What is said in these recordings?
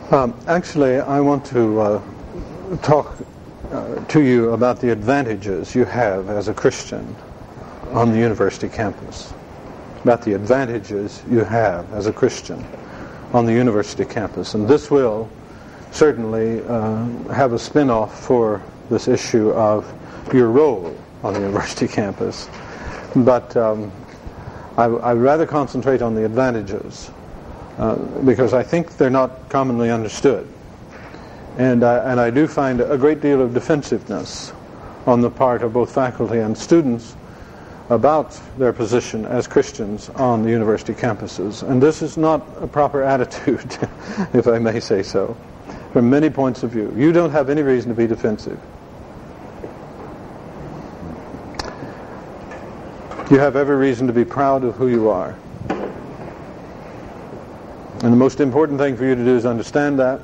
Actually, I want to talk to you about the advantages you have as a Christian on the university campus. About the advantages you have as a Christian on the university campus. And this will certainly have a spin-off for this issue of your role on the university campus. But I'd rather concentrate on the advantages because I think they're not commonly understood. And I do find a great deal of defensiveness on the part of both faculty and students about their position as Christians on the university campuses. And this is not a proper attitude, if I may say so, from many points of view. You don't have any reason to be defensive. You have every reason to be proud of who you are. And the most important thing for you to do is understand that.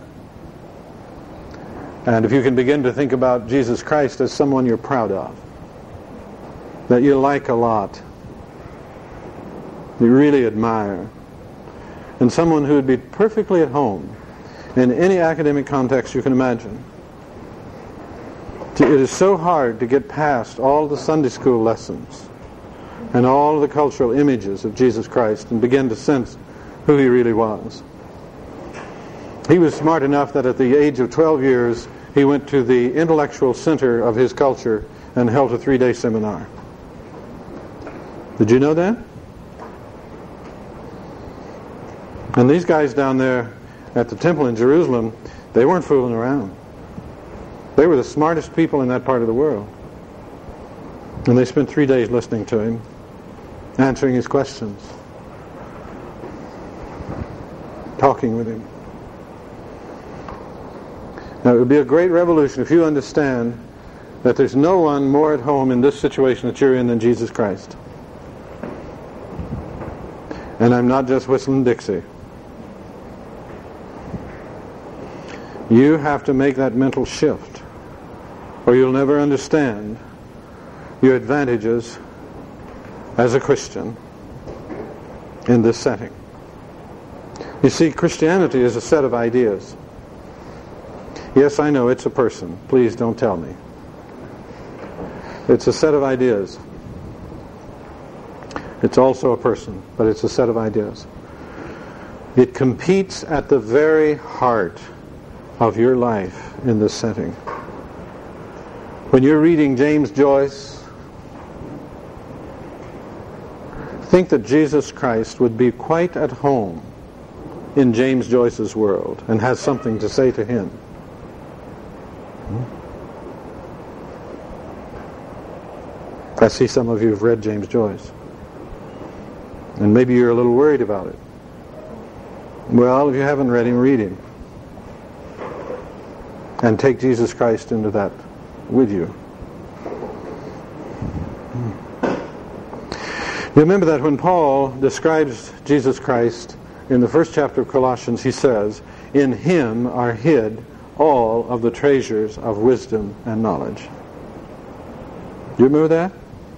And if you can begin to think about Jesus Christ as someone you're proud of, that you like a lot, you really admire, and someone who would be perfectly at home in any academic context you can imagine. It is so hard to get past all the Sunday school lessons and all the cultural images of Jesus Christ and begin to sense who he really was. He was smart enough that at the age of 12 years, he went to the intellectual center of his culture and held a 3-day seminar. Did you know that? And these guys down there at the temple in Jerusalem, they weren't fooling around. They were the smartest people in that part of the world. And they spent 3 days listening to him, answering his questions, talking with him. Now, it would be a great revolution if you understand that there's no one more at home in this situation that you're in than Jesus Christ. And I'm not just whistling Dixie. You have to make that mental shift, or you'll never understand your advantages as a Christian in this setting. You see, Christianity is a set of ideas. Yes, I know, it's a person. Please don't tell me. It's a set of ideas. It's also a person, but it's a set of ideas. It competes at the very heart of your life in this setting. When you're reading James Joyce, think that Jesus Christ would be quite at home in James Joyce's world and has something to say to him. I see some of you have read James Joyce. And maybe you're a little worried about it. Well, if you haven't read him, read him. And take Jesus Christ into that with you. You remember that when Paul describes Jesus Christ in the first chapter of Colossians, he says, "In him are hid all of the treasures of wisdom and knowledge." Do you remember that?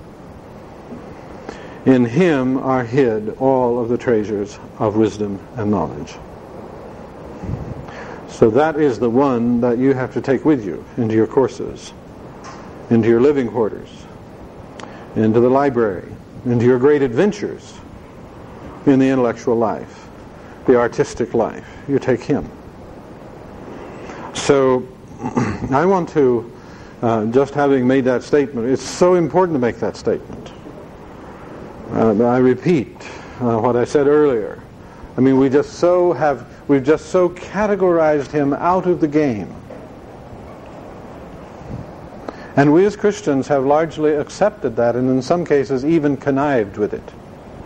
In him are hid all of the treasures of wisdom and knowledge. So that is the one that you have to take with you into your courses, into your living quarters, into the library, into your great adventures in the intellectual life, the artistic life. You take him. So I want to, just having made that statement, it's so important to make that statement. I repeat what I said earlier. I mean, we've just so categorized him out of the game. And we as Christians have largely accepted that, and in some cases even connived with it.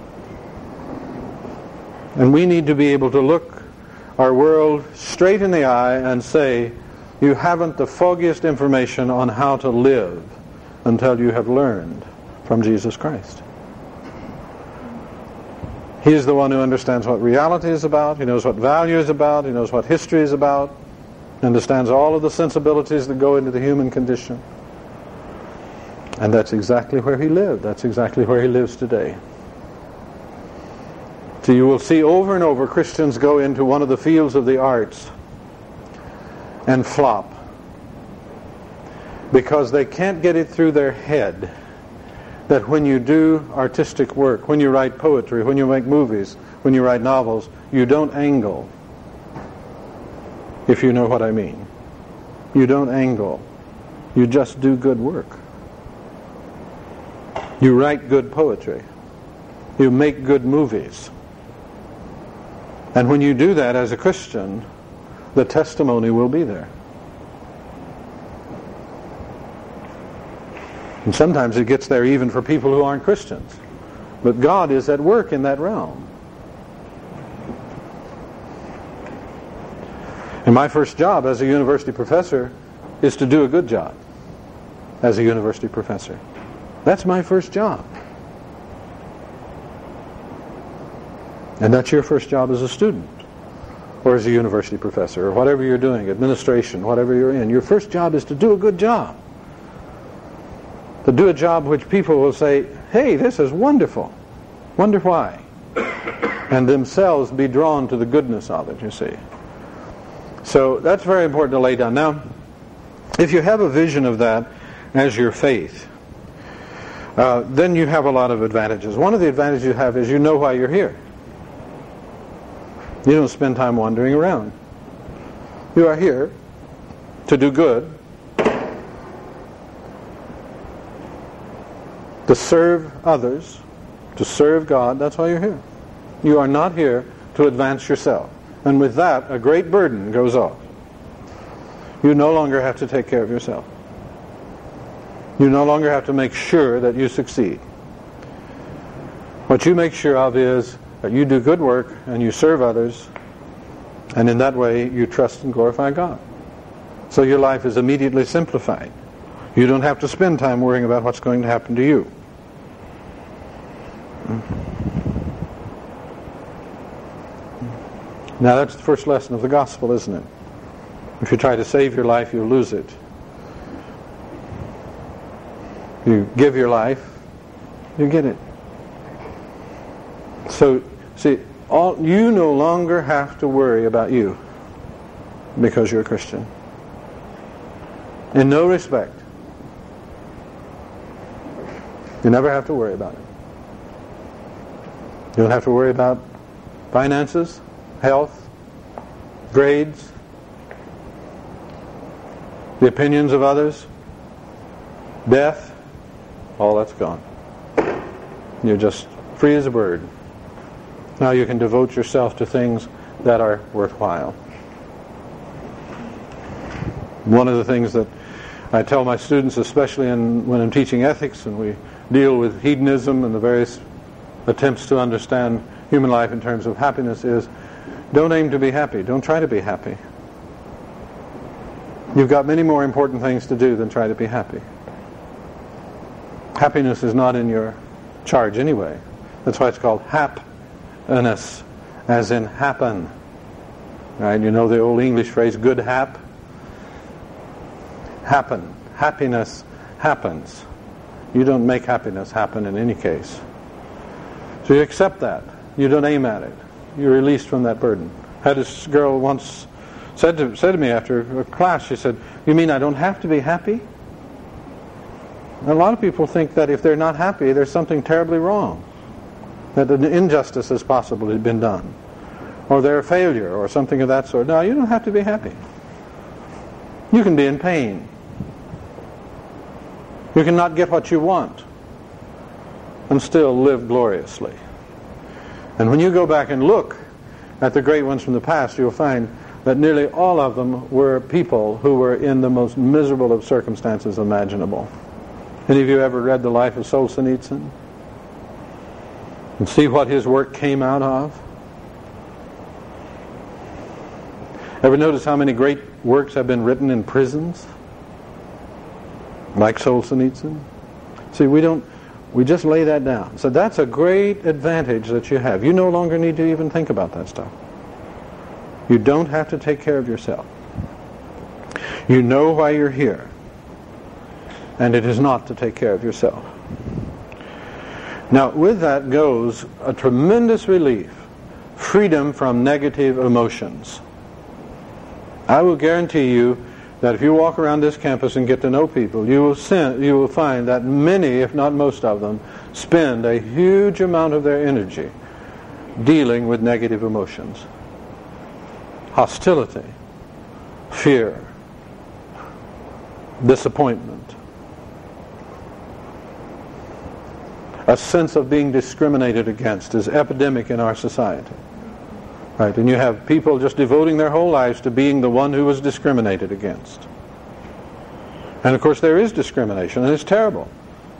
And we need to be able to look our world straight in the eye and say, you haven't the foggiest information on how to live until you have learned from Jesus Christ. He is the one who understands what reality is about. He knows what value is about. He knows what history is about. He understands all of the sensibilities that go into the human condition. And that's exactly where he lived. That's exactly where he lives today. So you will see over and over Christians go into one of the fields of the arts and flop because they can't get it through their head that when you do artistic work, when you write poetry, when you make movies, when you write novels, you don't angle, if you know what I mean. You don't angle. You just do good work. You write good poetry. You make good movies. And when you do that as a Christian, the testimony will be there. And sometimes it gets there even for people who aren't Christians. But God is at work in that realm. And my first job as a university professor is to do a good job as a university professor. That's my first job. And that's your first job as a student or as a university professor or whatever you're doing, administration, whatever you're in. Your first job is to do a good job. To do a job which people will say, hey, this is wonderful. Wonder why. And themselves be drawn to the goodness of it, you see. So that's very important to lay down. Now, if you have a vision of that as your faith, then you have a lot of advantages. One of the advantages you have is you know why you're here. You don't spend time wandering around. You are here to do good, to serve others, to serve God. That's why you're here. You are not here to advance yourself. And with that, a great burden goes off. You no longer have to take care of yourself. You no longer have to make sure that you succeed. What you make sure of is that you do good work and you serve others, and in that way you trust and glorify God. So your life is immediately simplified. You don't have to spend time worrying about what's going to happen to you. Now that's the first lesson of the gospel, isn't it? If you try to save your life, you'll lose it. You give your life, you get it. So, see, you no longer have to worry about you because you're a Christian. In no respect. You never have to worry about it. You don't have to worry about finances, health, grades, the opinions of others, death. All that's gone. You're just free as a bird. Now you can devote yourself to things that are worthwhile. One of the things that I tell my students, especially when I'm teaching ethics and we deal with hedonism and the various attempts to understand human life in terms of happiness, is don't aim to be happy. Don't try to be happy. You've got many more important things to do than try to be happy. Happiness is not in your charge anyway. That's why it's called happiness, as in happen. Right? You know the old English phrase, good hap? Happen. Happiness happens. You don't make happiness happen in any case. So you accept that. You don't aim at it. You're released from that burden. I had this girl once said to me after a class, she said, "You mean I don't have to be happy?" And a lot of people think that if they're not happy, there's something terribly wrong, that an injustice has possibly been done, or they're a failure, or something of that sort. No, you don't have to be happy. You can be in pain. You can not get what you want and still live gloriously. And when you go back and look at the great ones from the past, you'll find that nearly all of them were people who were in the most miserable of circumstances imaginable. Any of you ever read the life of Solzhenitsyn? And see what his work came out of? Ever notice how many great works have been written in prisons? Like Solzhenitsyn? See, we just lay that down. So that's a great advantage that you have. You no longer need to even think about that stuff. You don't have to take care of yourself. You know why you're here. And it is not to take care of yourself. Now, with that goes a tremendous relief, freedom from negative emotions. I will guarantee you that if you walk around this campus and get to know people, you will find that many, if not most of them, spend a huge amount of their energy dealing with negative emotions. Hostility, fear, disappointment, a sense of being discriminated against is epidemic in our society. Right? And you have people just devoting their whole lives to being the one who was discriminated against. And of course there is discrimination, and it's terrible.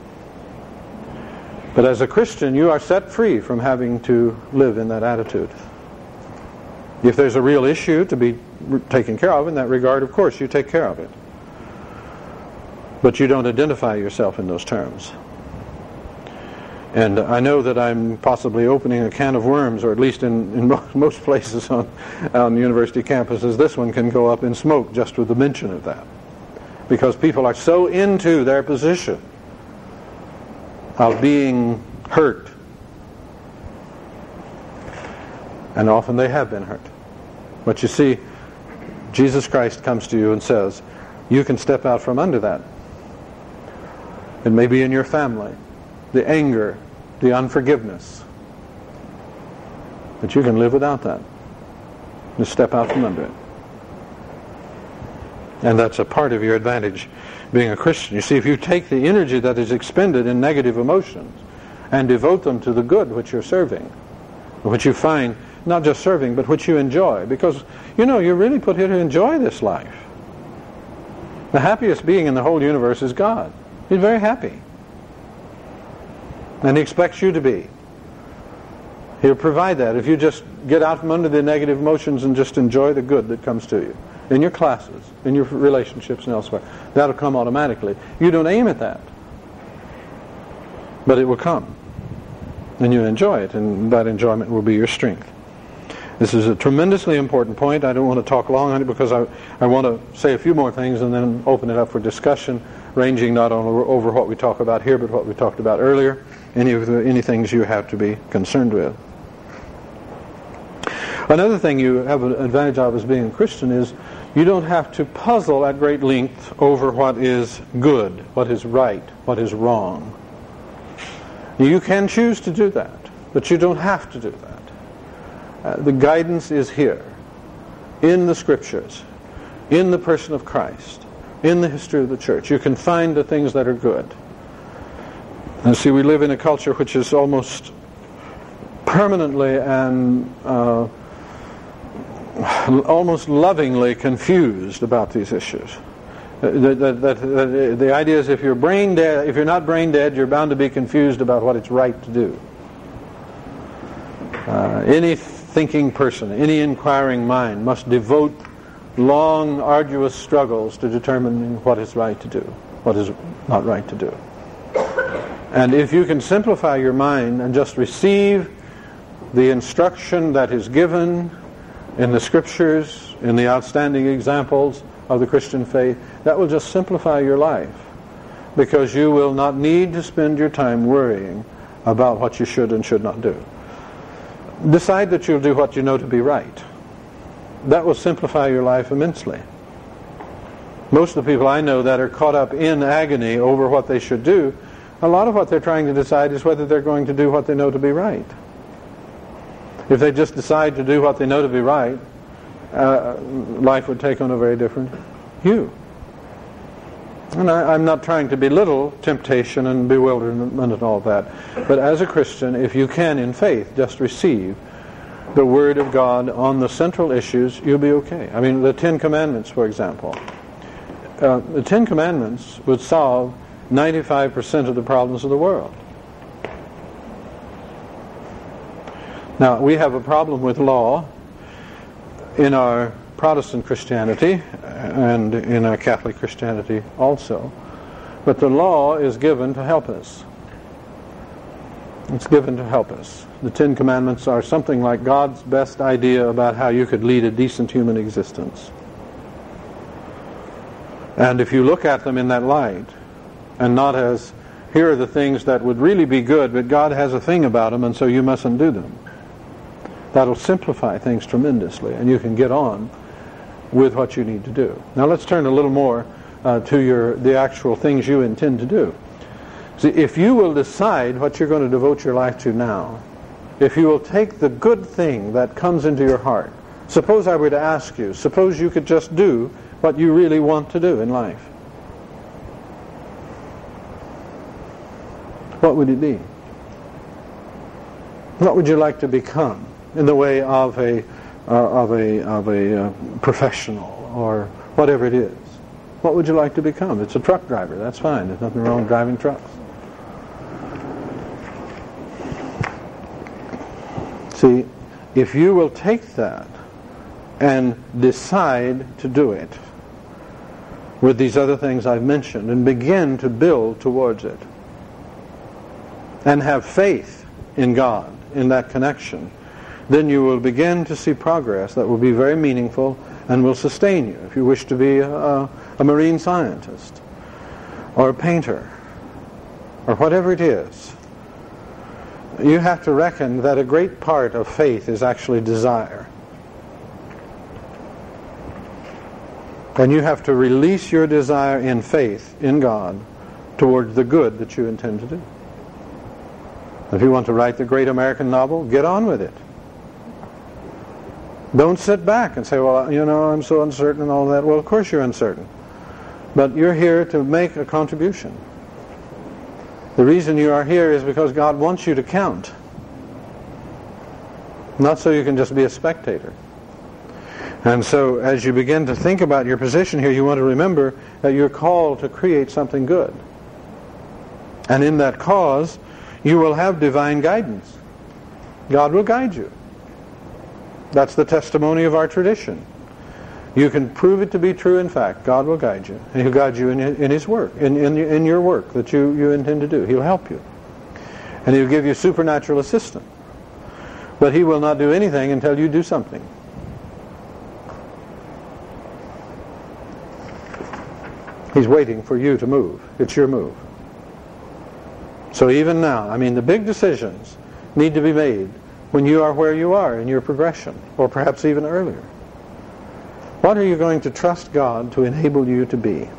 But as a Christian, you are set free from having to live in that attitude. If there's a real issue to be taken care of in that regard, of course you take care of it. But you don't identify yourself in those terms. And I know that I'm possibly opening a can of worms, or at least in most places on university campuses, this one can go up in smoke just with the mention of that. Because people are so into their position of being hurt. And often they have been hurt. But you see, Jesus Christ comes to you and says, you can step out from under that. It may be in your family, the anger, the unforgiveness. But you can live without that. Just step out from under it. And that's a part of your advantage being a Christian. You see, if you take the energy that is expended in negative emotions and devote them to the good which you're serving, which you find, not just serving, but which you enjoy, because, you're really put here to enjoy this life. The happiest being in the whole universe is God. He's very happy. And He expects you to be. He'll provide that if you just get out from under the negative emotions and just enjoy the good that comes to you. In your classes, in your relationships and elsewhere. That'll come automatically. You don't aim at that. But it will come. And you enjoy it, and that enjoyment will be your strength. This is a tremendously important point. I don't want to talk long on it because I want to say a few more things and then open it up for discussion, ranging not only over what we talk about here, but what we talked about earlier. Any things you have to be concerned with. Another thing you have an advantage of as being a Christian is you don't have to puzzle at great length over what is good, what is right, what is wrong. You can choose to do that, but you don't have to do that. The guidance is here, in the Scriptures, in the person of Christ, in the history of the church. You can find the things that are good. And see, we live in a culture which is almost permanently and almost lovingly confused about these issues. The idea is if you're brain dead, if you're not brain dead, you're bound to be confused about what it's right to do. Any thinking person, any inquiring mind must devote long, arduous struggles to determining what is right to do, what is not right to do. And if you can simplify your mind and just receive the instruction that is given in the Scriptures, in the outstanding examples of the Christian faith, that will just simplify your life, because you will not need to spend your time worrying about what you should and should not do. Decide that you'll do what you know to be right. That will simplify your life immensely. Most of the people I know that are caught up in agony over what they should do, a lot of what they're trying to decide is whether they're going to do what they know to be right. If they just decide to do what they know to be right, life would take on a very different hue. And I'm not trying to belittle temptation and bewilderment and all that. But as a Christian, if you can, in faith, just receive the Word of God on the central issues, you'll be okay. I mean, the Ten Commandments, for example. The Ten Commandments would solve 95% of the problems of the world. Now, we have a problem with law in our Protestant Christianity and in our Catholic Christianity also. But the law is given to help us. It's given to help us. The Ten Commandments are something like God's best idea about how you could lead a decent human existence. And if you look at them in that light, and not as, here are the things that would really be good, but God has a thing about them, and so you mustn't do them. That'll simplify things tremendously, and you can get on with what you need to do. Now let's turn a little more to the actual things you intend to do. See, if you will decide what you're going to devote your life to now, if you will take the good thing that comes into your heart, suppose I were to ask you, suppose you could just do what you really want to do in life. What would it be? What would you like to become in the way of a professional or whatever it is? What would you like to become? It's a truck driver. That's fine. There's nothing wrong with driving trucks. See, if you will take that and decide to do it with these other things I've mentioned and begin to build towards it and have faith in God in that connection, then you will begin to see progress that will be very meaningful and will sustain you. If you wish to be a marine scientist or a painter or whatever it is, you have to reckon that a great part of faith is actually desire. And you have to release your desire in faith in God towards the good that you intend to do. If you want to write the great American novel, get on with it. Don't sit back and say, well, I'm so uncertain and all that. Well, of course you're uncertain. But you're here to make a contribution. The reason you are here is because God wants you to count. Not so you can just be a spectator. And so as you begin to think about your position here, you want to remember that you're called to create something good. And in that cause, you will have divine guidance. God will guide you. That's the testimony of our tradition. You can prove it to be true in fact. God will guide you. And He'll guide you in His work, in your work that you intend to do. He'll help you. And He'll give you supernatural assistance. But He will not do anything until you do something. He's waiting for you to move. It's your move. So even now, the big decisions need to be made when you are where you are in your progression, or perhaps even earlier. What are you going to trust God to enable you to be?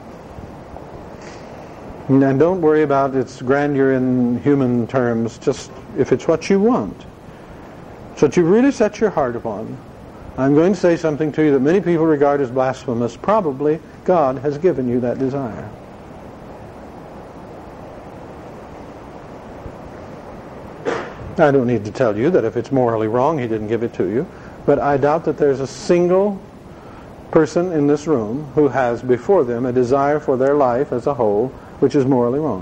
And don't worry about its grandeur in human terms, just if it's what you want. So that you really set your heart upon. I'm going to say something to you that many people regard as blasphemous. Probably God has given you that desire. I don't need to tell you that if it's morally wrong, He didn't give it to you. But I doubt that there's a single person in this room who has before them a desire for their life as a whole which is morally wrong.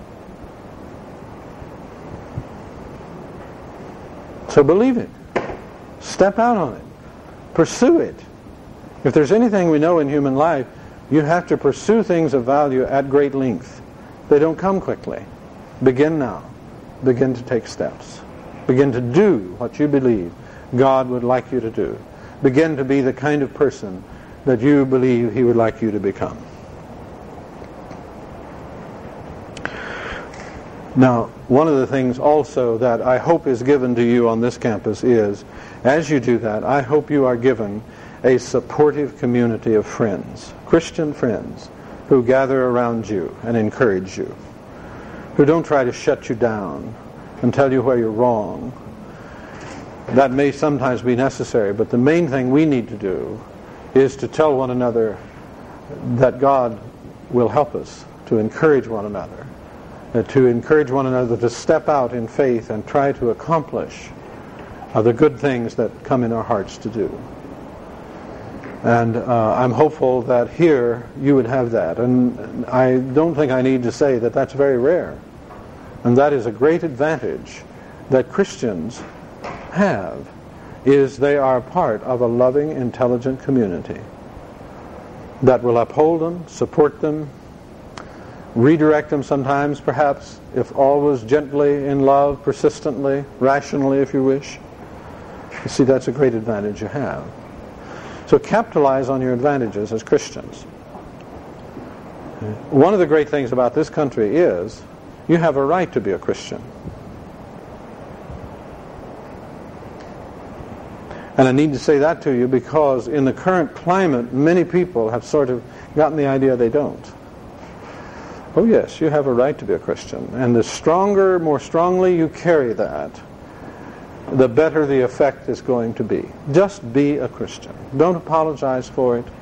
So believe it. Step out on it. Pursue it. If there's anything we know in human life, you have to pursue things of value at great length. They don't come quickly. Begin now. Begin to take steps. Begin to do what you believe God would like you to do. Begin to be the kind of person that you believe He would like you to become. Now, one of the things also that I hope is given to you on this campus is, as you do that, I hope you are given a supportive community of friends, Christian friends, who gather around you and encourage you, who don't try to shut you down and tell you where you're wrong. That may sometimes be necessary, but the main thing we need to do is to tell one another that God will help us, to encourage one another, to step out in faith and try to accomplish the good things that come in our hearts to do. And I'm hopeful that here you would have that. And I don't think I need to say that that's very rare. And that is a great advantage that Christians have, is they are part of a loving, intelligent community that will uphold them, support them, redirect them sometimes, perhaps, if always gently, in love, persistently, rationally, if you wish. You see, that's a great advantage you have. So capitalize on your advantages as Christians. One of the great things about this country is you have a right to be a Christian. And I need to say that to you because in the current climate, many people have sort of gotten the idea they don't. Oh yes, you have a right to be a Christian. And the stronger, more strongly you carry that, the better the effect is going to be. Just be a Christian. Don't apologize for it.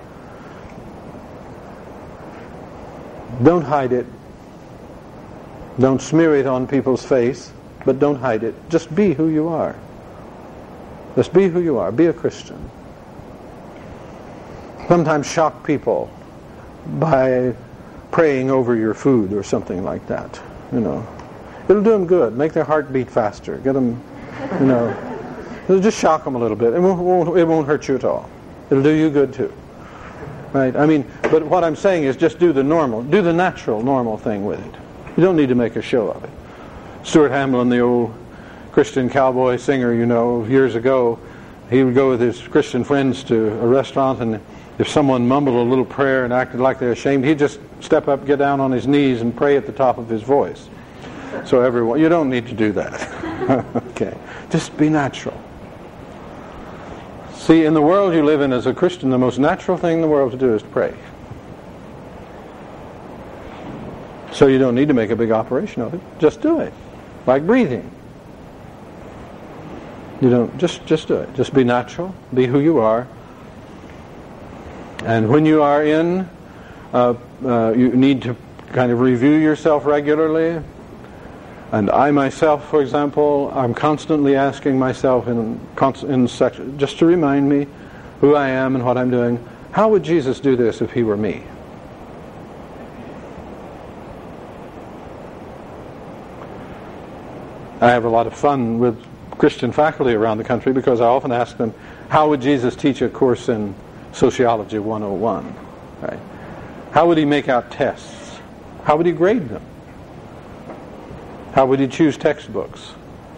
Don't hide it. Don't smear it on people's face, but don't hide it. Just be who you are. Just be who you are. Be a Christian. Sometimes shock people by praying over your food or something like that. It'll do them good. Make their heart beat faster. Get them, it'll just shock them a little bit. It won't hurt you at all. It'll do you good too. Right? But what I'm saying is just do the natural, normal thing with it. You don't need to make a show of it. Stuart Hamlin, the old Christian cowboy singer, years ago, he would go with his Christian friends to a restaurant, and if someone mumbled a little prayer and acted like they're ashamed, he'd just step up, get down on his knees, and pray at the top of his voice. So you don't need to do that. Okay. Just be natural. See, in the world you live in as a Christian, the most natural thing in the world to do is to pray. So you don't need to make a big operation of it. Just do it. Like breathing. You don't, just do it. Just be natural. Be who you are. And when you are in, you need to kind of review yourself regularly. And I myself, for example, I'm constantly asking myself in section, just to remind me who I am and what I'm doing, how would Jesus do this if he were me? I have a lot of fun with Christian faculty around the country because I often ask them, how would Jesus teach a course in Sociology 101? Right? How would he make out tests? How would he grade them? How would he choose textbooks?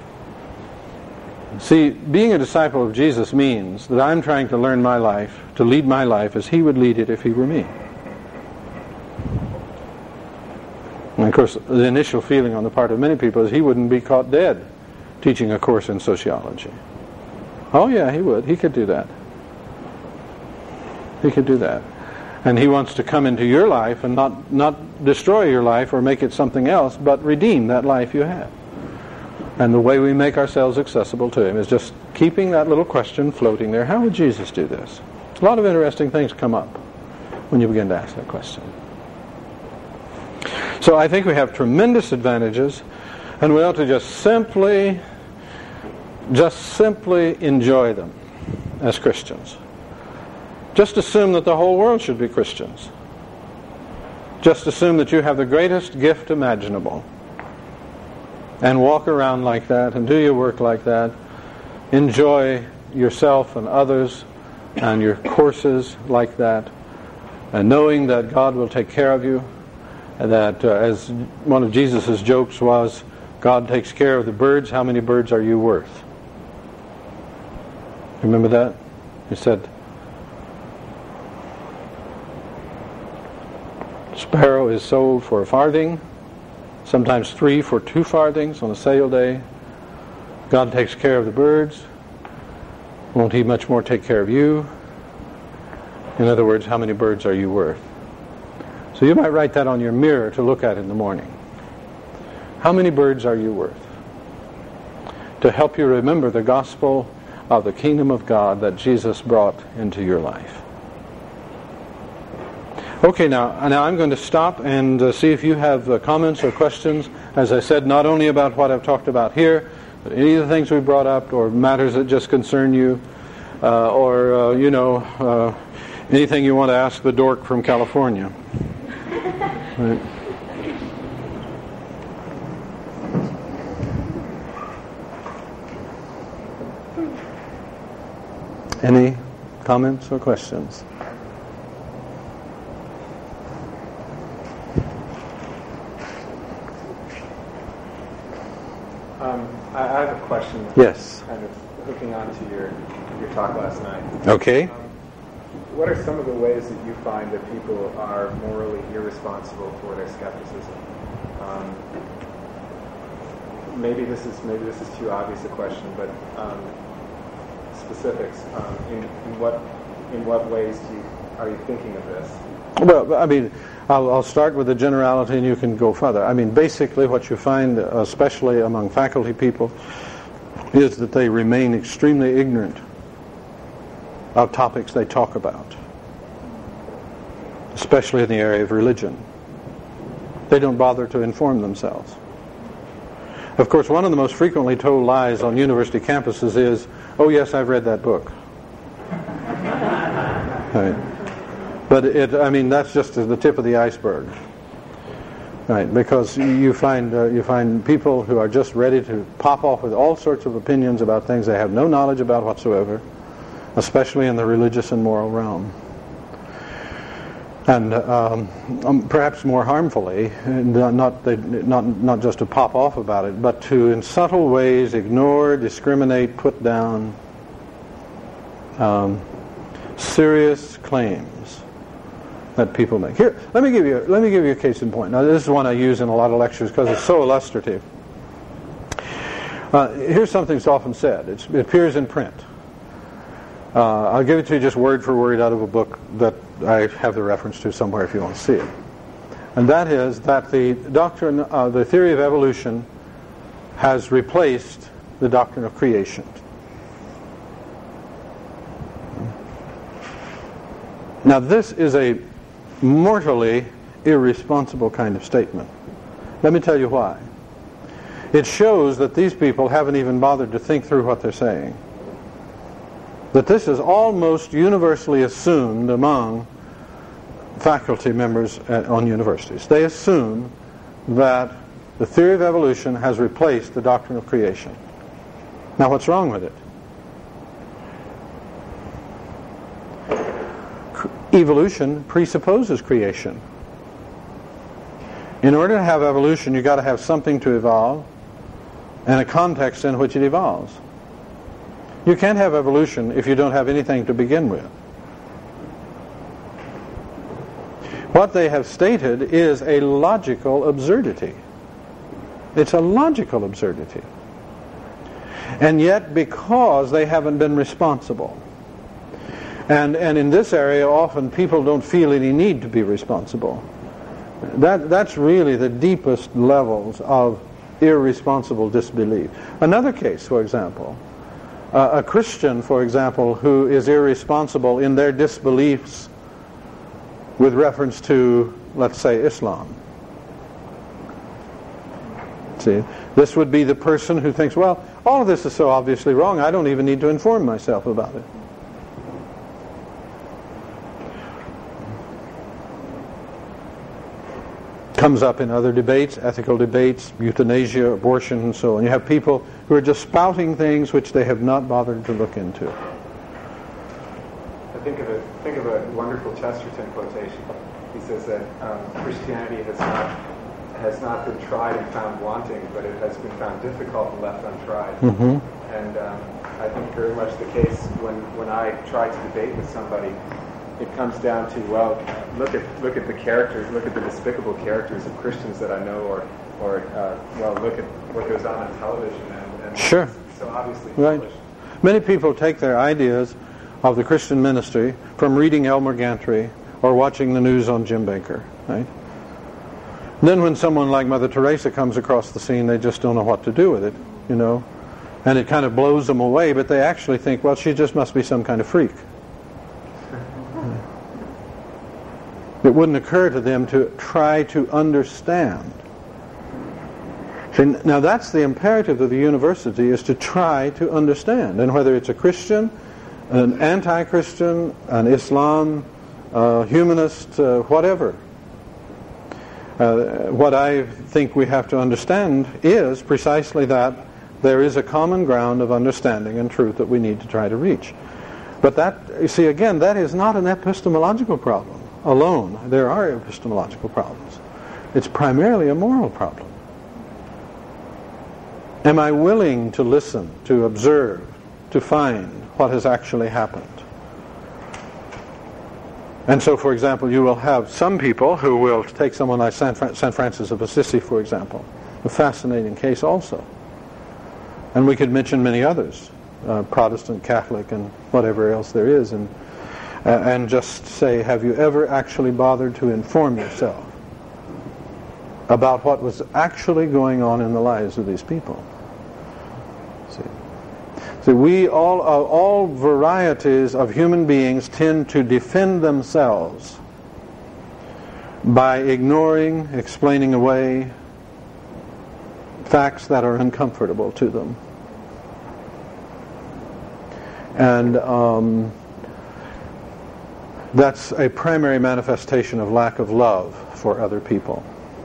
See, being a disciple of Jesus means that I'm trying to learn my life, to lead my life as he would lead it if he were me. And of course, the initial feeling on the part of many people is he wouldn't be caught dead teaching a course in sociology. Oh yeah, he would. He could do that. He could do that. And he wants to come into your life and not destroy your life or make it something else, but redeem that life you have. And the way we make ourselves accessible to him is just keeping that little question floating there. How would Jesus do this? A lot of interesting things come up when you begin to ask that question. So I think we have tremendous advantages, and we ought to just simply enjoy them as Christians. Just assume that the whole world should be Christians. Just assume that you have the greatest gift imaginable. And walk around like that and do your work like that. Enjoy yourself and others and your courses like that. And knowing that God will take care of you. And that as one of Jesus' jokes was, God takes care of the birds. How many birds are you worth? Remember that? He said, sparrow is sold for a farthing, sometimes 3 for 2 farthings on a sale day. God takes care of the birds. Won't he much more take care of you? In other words, how many birds are you worth? So you might write that on your mirror to look at in the morning. How many birds are you worth? To help you remember the gospel of the kingdom of God that Jesus brought into your life. Okay, now I'm going to stop and see if you have comments or questions. As I said, not only about what I've talked about here, but any of the things we brought up or matters that just concern you, or anything you want to ask the dork from California. Right. Any comments or questions? I have a question. Yes. Kind of hooking on to your talk last night. Okay. What are some of the ways that you find that people are morally irresponsible for their skepticism? Maybe this is too obvious a question, but specifics. In what ways are you thinking of this? Well, I mean, I'll start with the generality and you can go further. I mean, basically what you find, especially among faculty people, is that they remain extremely ignorant of topics they talk about, especially in the area of religion. They don't bother to inform themselves. Of course, one of the most frequently told lies on university campuses is, "Oh yes, I've read that book." Right. But that's just the tip of the iceberg, right? Because you find people who are just ready to pop off with all sorts of opinions about things they have no knowledge about whatsoever, especially in the religious and moral realm. And perhaps more harmfully, not just to pop off about it, but to in subtle ways ignore, discriminate, put down serious claims that people make. Here, let me give you a case in point. Now, this is one I use in a lot of lectures because it's so illustrative. Here's something that's often said. It appears in print. I'll give it to you just word for word out of a book that I have the reference to somewhere if you want to see it. And that is that the doctrine, the theory of evolution, has replaced the doctrine of creation. Now, this is a mortally irresponsible kind of statement. Let me tell you why. It shows that these people haven't even bothered to think through what they're saying. That this is almost universally assumed among faculty members on universities. They assume that the theory of evolution has replaced the doctrine of creation. Now, what's wrong with it? Evolution presupposes creation. In order to have evolution, you've got to have something to evolve and a context in which it evolves. You can't have evolution if you don't have anything to begin with. What they have stated is a logical absurdity. It's a logical absurdity. And yet, because they haven't been responsible, and in this area often people don't feel any need to be responsible. That's really the deepest levels of irresponsible disbelief. Another case, for example, a Christian, for example, who is irresponsible in their disbeliefs with reference to, let's say, Islam. See, this would be the person who thinks, well, all of this is so obviously wrong, I don't even need to inform myself about it. Comes up in other debates, ethical debates, euthanasia, abortion, and so on. You have people who are just spouting things which they have not bothered to look into. I think of a wonderful Chesterton quotation. He says that Christianity has not been tried and found wanting, but it has been found difficult and left untried. Mm-hmm. And I think very much the case when I try to debate with somebody, it comes down to, well, look at the characters, look at the despicable characters of Christians that I know, or well, look at what goes on television, and sure, it's so obviously right. foolish. Many people take their ideas of the Christian ministry from reading Elmer Gantry or watching the news on Jim Baker, right? Then when someone like Mother Teresa comes across the scene, they just don't know what to do with it, you know, and it kind of blows them away, but they actually think, well, she just must be some kind of freak. It wouldn't occur to them to try to understand. See, now that's the imperative of the university, is to try to understand. And whether it's a Christian, an anti-Christian, an Islam, humanist, whatever. What I think we have to understand is precisely that there is a common ground of understanding and truth that we need to try to reach. But that, you see, again, that is not an epistemological problem alone. There are epistemological problems. It's primarily a moral problem. Am I willing to listen, to observe, to find what has actually happened? And so, for example, you will have some people who will take someone like St. Francis of Assisi, for example, a fascinating case also. And we could mention many others. Protestant, Catholic, and whatever else there is, and just say, have you ever actually bothered to inform yourself about what was actually going on in the lives of these people? See, we all varieties of human beings tend to defend themselves by ignoring, explaining away facts that are uncomfortable to them. And that's a primary manifestation of lack of love for other people.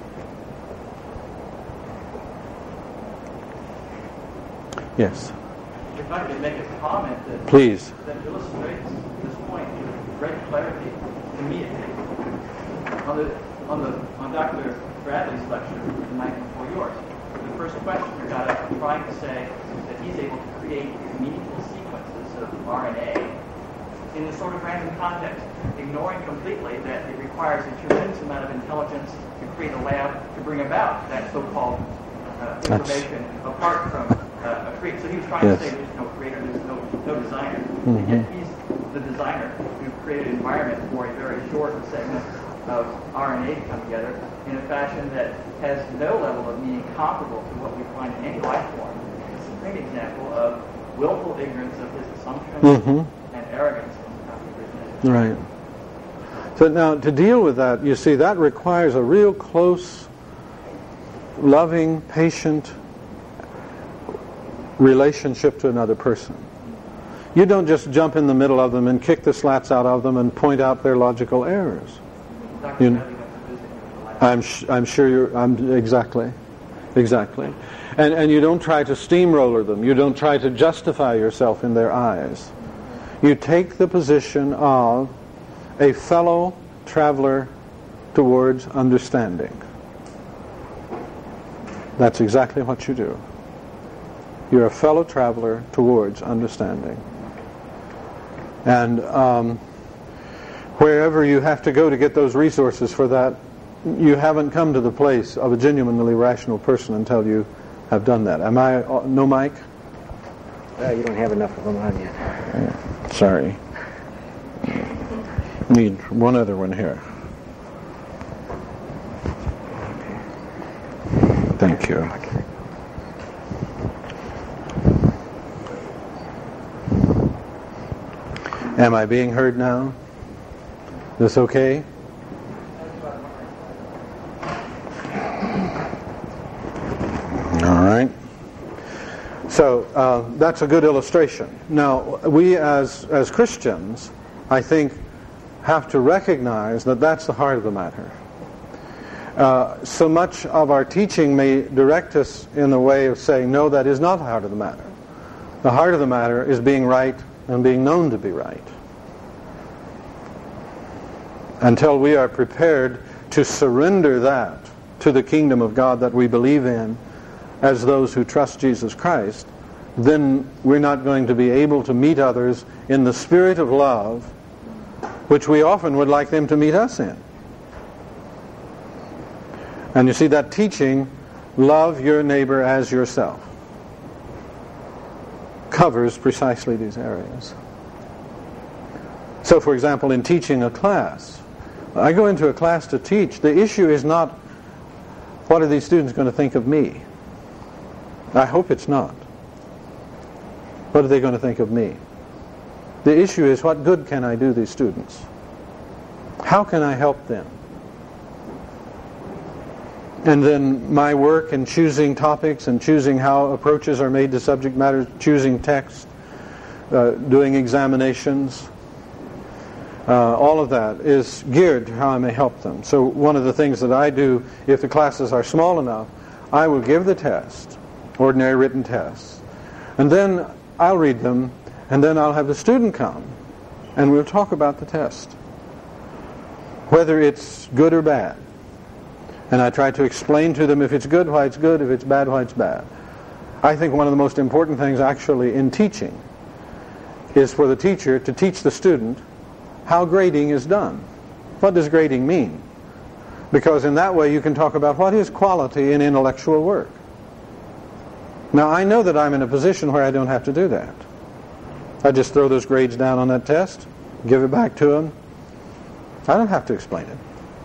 Yes? If I could make a comment that, Please. That illustrates this point with great clarity immediately. On Dr. Bradley's lecture the night before yours, the first questioner got up trying to say that he's able to create meaningful sequences of RNA in this sort of random context, ignoring completely that it requires a tremendous amount of intelligence to create a lab to bring about that so-called information apart from a creator. So he was trying to say there's no creator, there's no designer. Mm-hmm. And yet he's the designer who created an environment for a very short segment of RNA to come together in a fashion that has no level of meaning comparable to what we find in any life form. It's a great example of willful ignorance of his assumptions and arrogance in computer. Right. So now, to deal with that, you see, that requires a real close, loving, patient relationship to another person. You don't just jump in the middle of them and kick the slats out of them and point out their logical errors. You know, I'm sure you're. Exactly. And you don't try to steamroller them. You don't try to justify yourself in their eyes. You take the position of a fellow traveler towards understanding. That's exactly what you do. You're a fellow traveler towards understanding. And wherever you have to go to get those resources for that, you haven't come to the place of a genuinely rational person until you have done that. Am I no mic? You don't have enough of them on yet. Sorry. Need one other one here. Thank you. Am I being heard now? This okay? All right. So that's a good illustration. Now, we as Christians, I think, have to recognize that that's the heart of the matter. So much of our teaching may direct us in the way of saying, no, that is not the heart of the matter. The heart of the matter is being right and being known to be right. Until we are prepared to surrender that to the kingdom of God that we believe in as those who trust Jesus Christ, then we're not going to be able to meet others in the spirit of love, which we often would like them to meet us in. And you see, that teaching, love your neighbor as yourself, covers precisely these areas. So, for example, in teaching a class, I go into a class to teach. The issue is not, what are these students going to think of me? I hope it's not. What are they going to think of me? The issue is, what good can I do these students? How can I help them? And then my work in choosing topics and choosing how approaches are made to subject matter, choosing text, doing examinations, all of that is geared to how I may help them. So one of the things that I do, if the classes are small enough, I will give the test, ordinary written tests, and then I'll read them, and then I'll have the student come, and we'll talk about the test, whether it's good or bad. And I try to explain to them, if it's good, why it's good, if it's bad, why it's bad. I think one of the most important things actually in teaching is for the teacher to teach the student how grading is done. What does grading mean? Because in that way you can talk about what is quality in intellectual work. Now, I know that I'm in a position where I don't have to do that. I just throw those grades down on that test, give it back to them. I don't have to explain it.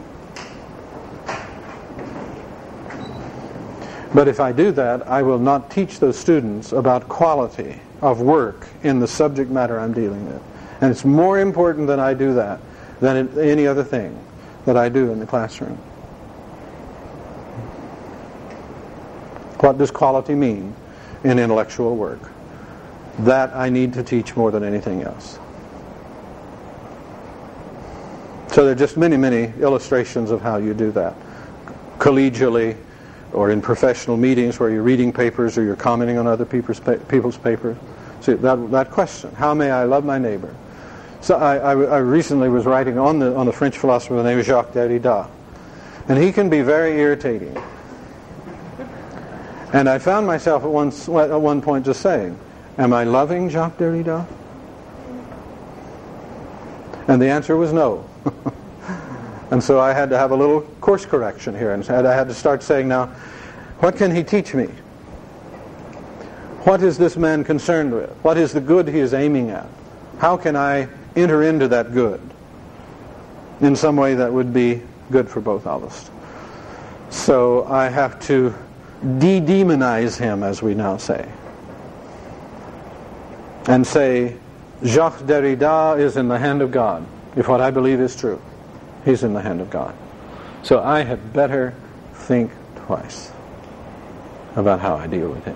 But if I do that, I will not teach those students about quality of work in the subject matter I'm dealing with. And it's more important that I do that than any other thing that I do in the classroom. What does quality mean in intellectual work? That I need to teach more than anything else. So there are just many, many illustrations of how you do that. Collegially, or in professional meetings where you're reading papers or you're commenting on other people's papers. See, that question, how may I love my neighbor? So I recently was writing on the French philosopher by the name of Jacques Derrida. And he can be very irritating. And I found myself at one point just saying, am I loving Jacques Derrida? And the answer was no. And so I had to have a little course correction here, and I had to start saying, now, what can he teach me? What is this man concerned with? What is the good he is aiming at? How can I enter into that good in some way that would be good for both of us? So I have to de-demonize him, as we now say, and say, Jacques Derrida is in the hand of God. If what I believe is true, he's in the hand of God. So I had better think twice about how I deal with him.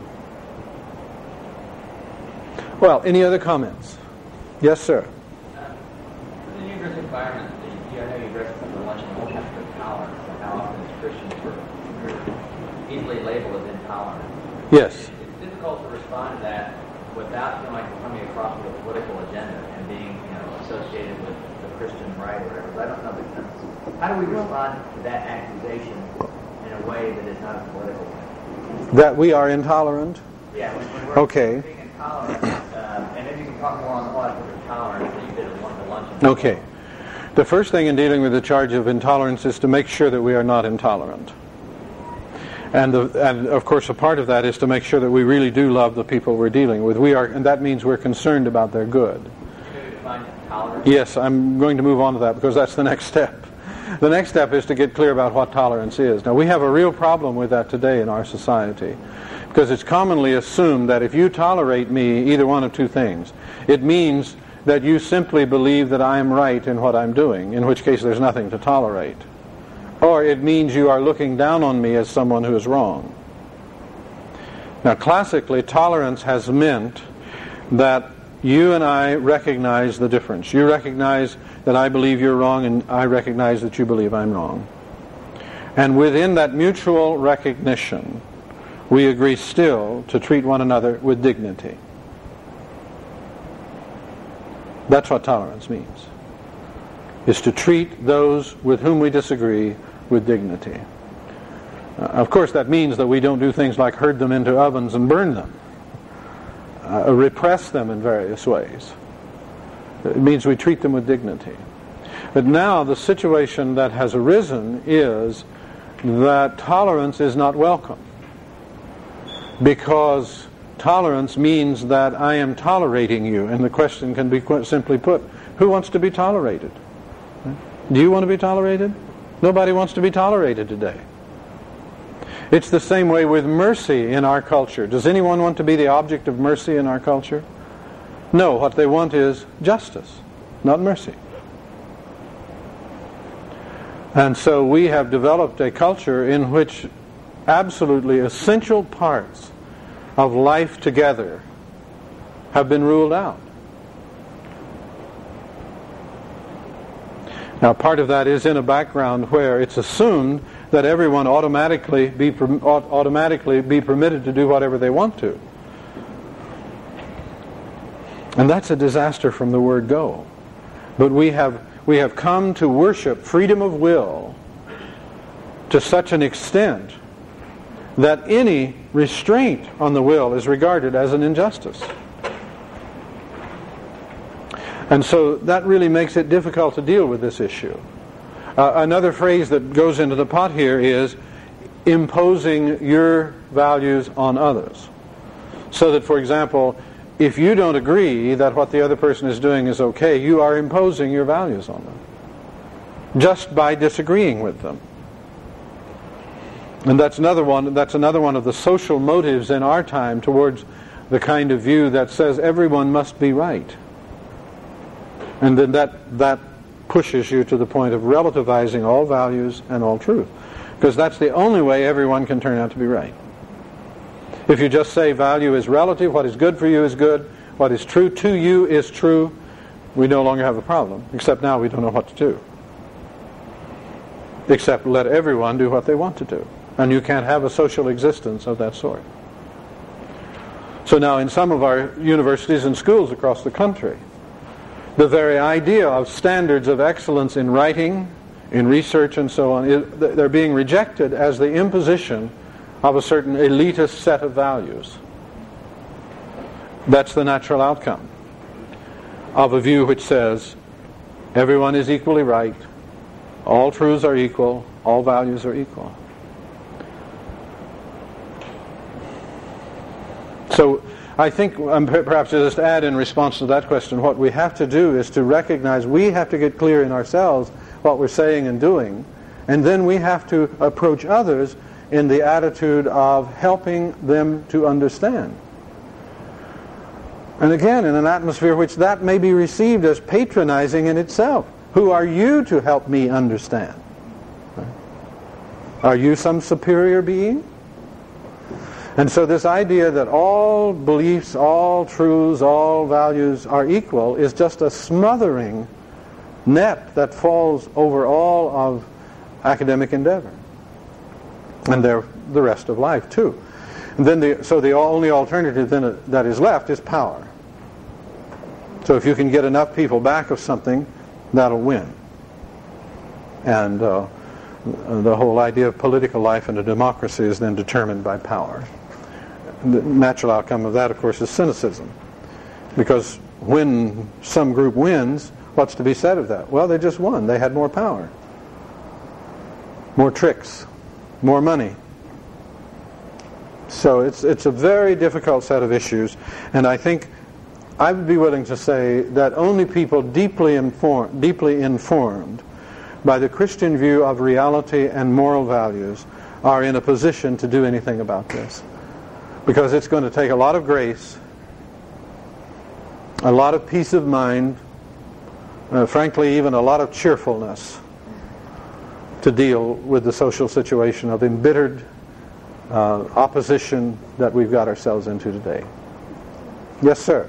Well, any other comments? Yes, sir. In the university environment, you addressed the lunch and motion of tolerance, and how often as Christians we're easily labeled as intolerant. Yes. It's difficult to respond to that without feeling like coming across with a political agenda and being, associated with the Christian right or whatever. I don't know the sense. How do we respond to that accusation in a way that is not a political one? That we are intolerant? Yeah, when we're okay. being intolerant, and maybe you can talk more on what intolerance that you did at one of the luncheons. Okay. The first thing in dealing with the charge of intolerance is to make sure that we are not intolerant. And of course, a part of that is to make sure that we really do love the people we're dealing with. And that means we're concerned about their good. Yes, I'm going to move on to that because that's the next step. The next step is to get clear about what tolerance is. Now, we have a real problem with that today in our society because it's commonly assumed that if you tolerate me, either one of two things. It means that you simply believe that I am right in what I'm doing, in which case there's nothing to tolerate. Or it means you are looking down on me as someone who is wrong. Now, classically, tolerance has meant that you and I recognize the difference. You recognize that I believe you're wrong, and I recognize that you believe I'm wrong. And within that mutual recognition, we agree still to treat one another with dignity. That's what tolerance means, is to treat those with whom we disagree with dignity. Of course, that means that we don't do things like herd them into ovens and burn them, repress them in various ways. It means we treat them with dignity. But now the situation that has arisen is that tolerance is not welcome, because tolerance means that I am tolerating you, and the question can be simply put, who wants to be tolerated? Do you want to be tolerated? Nobody wants to be tolerated today. It's the same way with mercy in our culture. Does anyone want to be the object of mercy in our culture? No, what they want is justice, not mercy. And so we have developed a culture in which absolutely essential parts of life together have been ruled out. Now, part of that is in a background where it's assumed that everyone automatically be permitted to do whatever they want to. And that's a disaster from the word go. But we have come to worship freedom of will to such an extent that any restraint on the will is regarded as an injustice. And so that really makes it difficult to deal with this issue. Another phrase that goes into the pot here is imposing your values on others. So that, for example, if you don't agree that what the other person is doing is okay, you are imposing your values on them just by disagreeing with them. And that's another one of the social motives in our time towards the kind of view that says everyone must be right. And then that pushes you to the point of relativizing all values and all truth. Because that's the only way everyone can turn out to be right. If you just say value is relative, what is good for you is good, what is true to you is true, we no longer have a problem. Except now we don't know what to do. Except let everyone do what they want to do. And you can't have a social existence of that sort. So now in some of our universities and schools across the country, the very idea of standards of excellence in writing, in research and so on, they're being rejected as the imposition of a certain elitist set of values. That's the natural outcome of a view which says everyone is equally right, all truths are equal, all values are equal. So I think perhaps to just add in response to that question, what we have to do is to recognize we have to get clear in ourselves what we're saying and doing, and then we have to approach others in the attitude of helping them to understand. And again, in an atmosphere which that may be received as patronizing in itself. Who are you to help me understand? Are you some superior being? And so this idea that all beliefs, all truths, all values are equal is just a smothering net that falls over all of academic endeavor. And the rest of life too. And then the only alternative then that is left is power. So if you can get enough people back of something, that'll win. And the whole idea of political life in a democracy is then determined by power. The natural outcome of that, of course, is cynicism. Because when some group wins, what's to be said of that? Well, they just won. They had more power, more tricks, more money. So it's a very difficult set of issues, and I think I would be willing to say that only people deeply informed by the Christian view of reality and moral values are in a position to do anything about this. Because it's going to take a lot of grace, a lot of peace of mind, frankly even a lot of cheerfulness to deal with the social situation of embittered opposition that we've got ourselves into today. Yes, sir.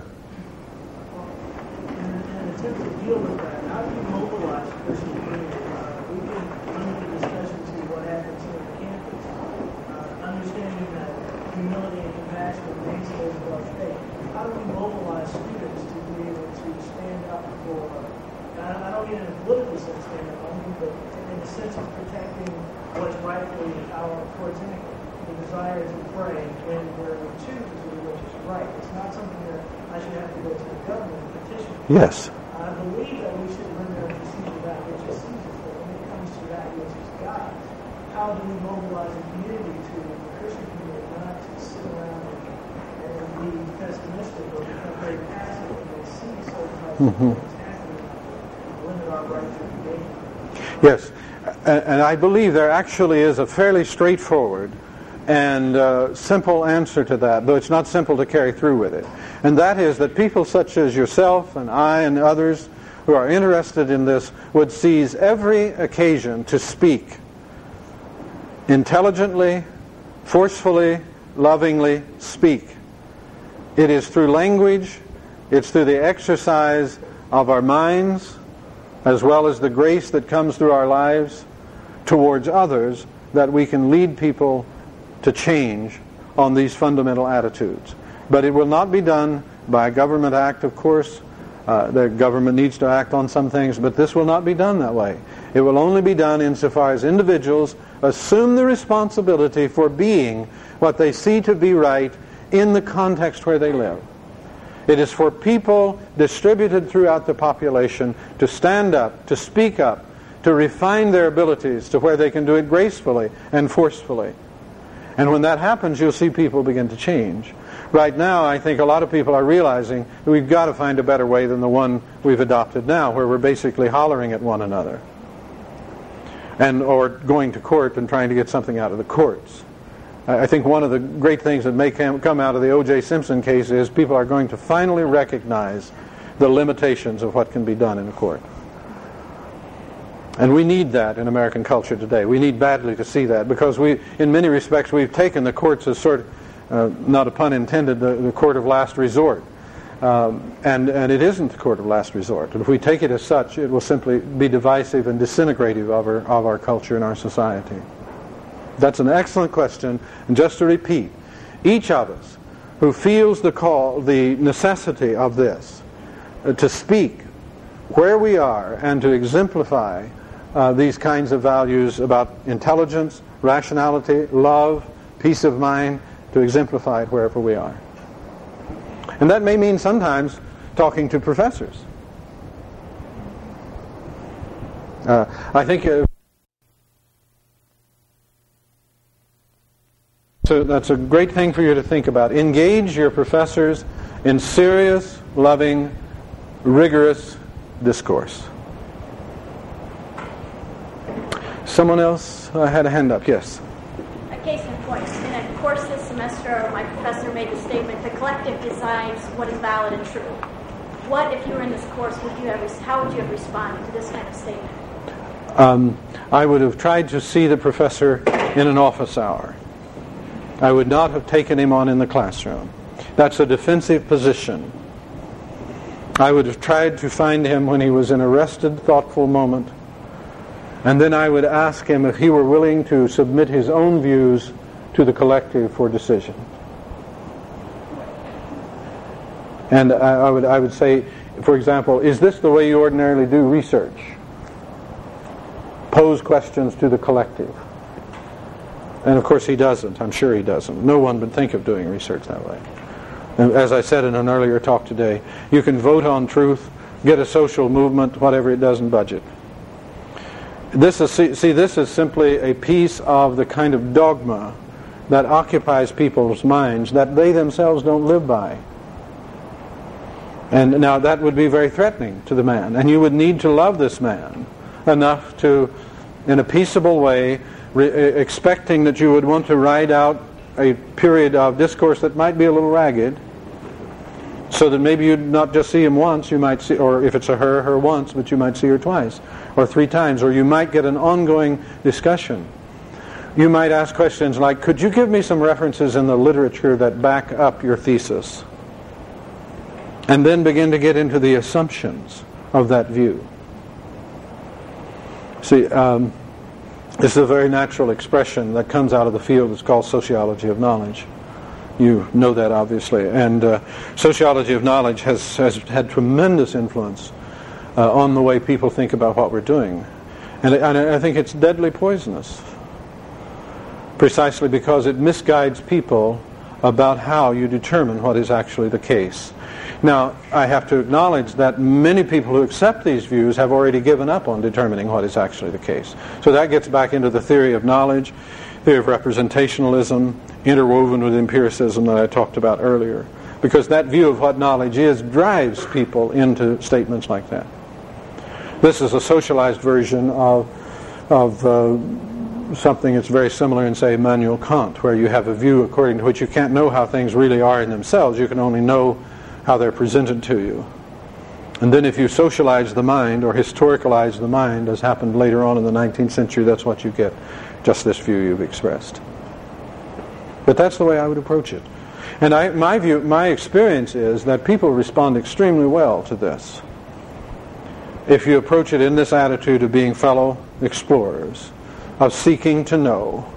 In an attempt to deal with that, how do you mobilize the Christian community? We can limit the discussion to what happens here on campus, understanding that humility and compassion are mainstays of our faith. How do we mobilize students to be able to stand up for, I don't mean in a political sense stand up only, but in the sense of protecting what's rightfully our, for example, the desire to pray when we're choosing to do what is right. It's not something that I should have to go to the government and petition. Yes. I believe that we should render our procedure that which is Caesar's, but when it comes to that which is God's, how do we mobilize a community to, the Christian community, not to sit around and be pessimistic or become very passive when they see certain types of things happening and limit our right to engage? Yes. And I believe there actually is a fairly straightforward and simple answer to that, though it's not simple to carry through with it. And that is that people such as yourself and I and others who are interested in this would seize every occasion to speak intelligently, forcefully, lovingly speak. It is through language, it's through the exercise of our minds, as well as the grace that comes through our lives towards others, that we can lead people to change on these fundamental attitudes. But it will not be done by a government act, of course. The government needs to act on some things, but this will not be done that way. It will only be done insofar as individuals assume the responsibility for being what they see to be right in the context where they live. It is for people distributed throughout the population to stand up, to speak up, to refine their abilities to where they can do it gracefully and forcefully. And when that happens, you'll see people begin to change. Right now, I think a lot of people are realizing that we've got to find a better way than the one we've adopted now, where we're basically hollering at one another, or going to court and trying to get something out of the courts. I think one of the great things that may come out of the O.J. Simpson case is people are going to finally recognize the limitations of what can be done in a court. And we need that in American culture today. We need badly to see that, because in many respects, we've taken the courts as sort of, not a pun intended, the court of last resort. And it isn't the court of last resort. And if we take it as such, it will simply be divisive and disintegrative of our culture and our society. That's an excellent question. And just to repeat, each of us who feels the necessity of this, to speak where we are and to exemplify these kinds of values about intelligence, rationality, love, peace of mind, to exemplify it wherever we are. And that may mean sometimes talking to professors. I think so that's a great thing for you to think about. Engage your professors in serious, loving, rigorous discourse. Someone else had a hand up. Yes. A case in point. In a course this semester, my professor made the statement, the collective decides what is valid and true. What, if you were in this course, how would you have responded to this kind of statement? I would have tried to see the professor in an office hour. I would not have taken him on in the classroom. That's a defensive position. I would have tried to find him when he was in a rested, thoughtful moment. And then I would ask him if he were willing to submit his own views to the collective for decision. And I would say, for example, is this the way you ordinarily do research? Pose questions to the collective. And of course he doesn't. I'm sure he doesn't. No one would think of doing research that way. And as I said in an earlier talk today, you can vote on truth, get a social movement, whatever it doesn't budget. This is simply a piece of the kind of dogma that occupies people's minds that they themselves don't live by. And now that would be very threatening to the man. And you would need to love this man enough to, in a peaceable way, expecting that you would want to ride out a period of discourse that might be a little ragged, so that maybe you'd not just see him once, you might see, or if it's her once, but you might see her twice or 3 times, or you might get an ongoing discussion. You might ask questions like, could you give me some references in the literature that back up your thesis? And then begin to get into the assumptions of that view. See, this is a very natural expression that comes out of the field. It's called sociology of knowledge. You know that, obviously. And sociology of knowledge has had tremendous influence on the way people think about what we're doing. And I think it's deadly poisonous, precisely because it misguides people about how you determine what is actually the case. Now, I have to acknowledge that many people who accept these views have already given up on determining what is actually the case. So that gets back into the theory of knowledge, theory of representationalism, interwoven with empiricism that I talked about earlier. Because that view of what knowledge is drives people into statements like that. This is a socialized version of something that's very similar in, say, Immanuel Kant, where you have a view according to which you can't know how things really are in themselves. You can only know how they're presented to you. And then if you socialize the mind or historicalize the mind, as happened later on in the 19th century, that's what you get, just this view you've expressed. But that's the way I would approach it. And my experience is that people respond extremely well to this. If you approach it in this attitude of being fellow explorers, of seeking to know.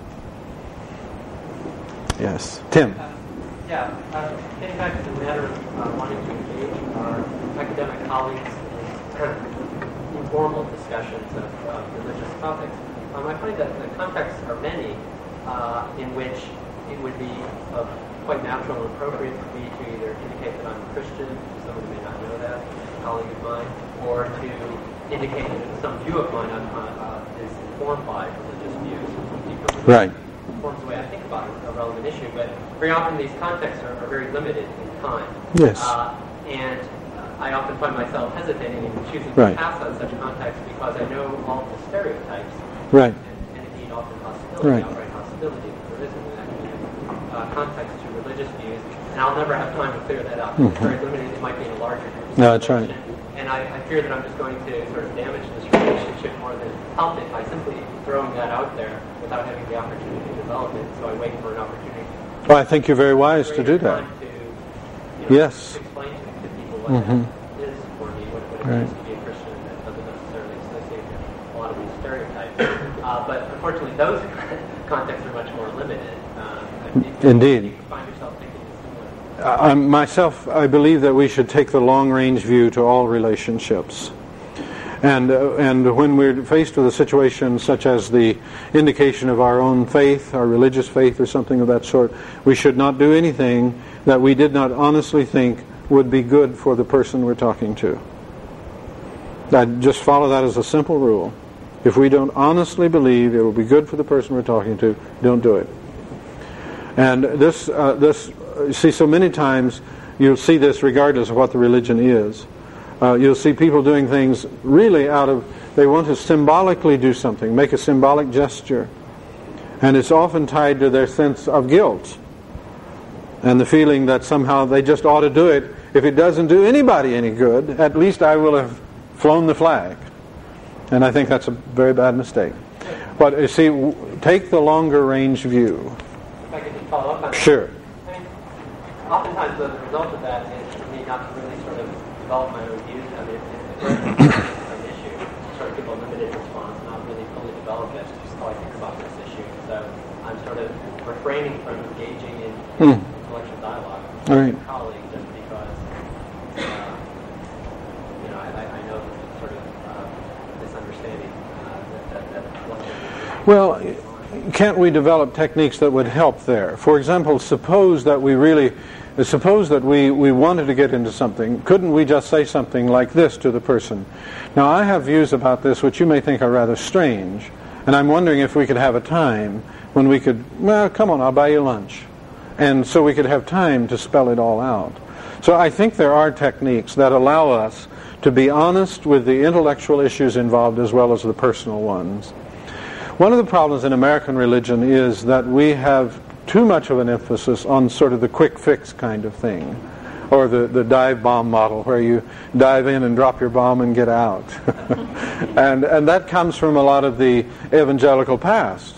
Yes, Tim. Getting back to the matter of wanting to engage our academic colleagues in informal discussions of religious topics, I find that the contexts are many in which it would be quite natural and appropriate for me to either indicate that I'm a Christian, someone who may not know that, a colleague of mine, or to indicate that some view of mine is informed by religious views. Right. informs the way I think about a relevant issue, but very often these contexts are very limited in time. Yes. And I often find myself hesitating in choosing Right. to pass on such contexts because I know all the stereotypes Right. and indeed often hostility, Right. outright hostility that there is in the academic context to religious views, and I'll never have time to clear that up. It's very limited. It might be in a larger group. No, that's right. And I fear that I'm just going to sort of damage this relationship more than help it by simply throwing that out there without having the opportunity to develop it. So I wait for an opportunity. Well, I think you're very wise to do that. To, Yes. to explain to people what that is for me, what it means to be a Christian that doesn't necessarily associate with a lot of these stereotypes. But unfortunately, those contexts are much more limited. Indeed. You find yourself thinking similar. Myself, I believe that we should take the long-range view to all relationships. And when we're faced with a situation such as the indication of our own faith, our religious faith or something of that sort, we should not do anything that we did not honestly think would be good for the person we're talking to. I'd just follow that as a simple rule. If we don't honestly believe it will be good for the person we're talking to, don't do it. And this, you see, so many times you'll see this regardless of what the religion is. You'll see people doing things really out of, they want to symbolically do something, make a symbolic gesture. And it's often tied to their sense of guilt and the feeling that somehow they just ought to do it. If it doesn't do anybody any good, at least I will have flown the flag. And I think that's a very bad mistake. But you see, take the longer range view. If I could just follow up on that. Sure. I mean, oftentimes the result of that is for me not to really sort of develop my own views. I mean, it's an issue. Sort of give a limited response, not really fully develop it. Just how I think about this issue. So I'm sort of refraining from engaging in intellectual dialogue with All right. colleagues just because I know this sort of misunderstanding that Well, can't we develop techniques that would help there? For example, suppose that we wanted to get into something. Couldn't we just say something like this to the person? Now, I have views about this which you may think are rather strange, and I'm wondering if we could have a time when we could, well, come on, I'll buy you lunch. And so we could have time to spell it all out. So I think there are techniques that allow us to be honest with the intellectual issues involved as well as the personal ones. One of the problems in American religion is that we have too much of an emphasis on sort of the quick fix kind of thing, or the dive bomb model where you dive in and drop your bomb and get out. and that comes from a lot of the evangelical past